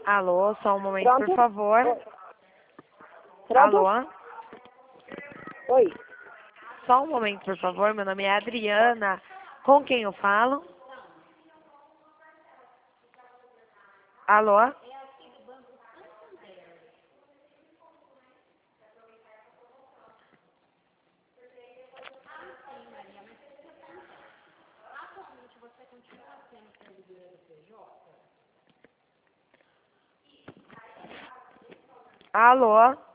Alô, só um momento, Pronto? por favor. Pronto? Alô? Oi. Só um momento, por favor. Meu nome é Adriana. Com quem eu falo? Alô? Alô?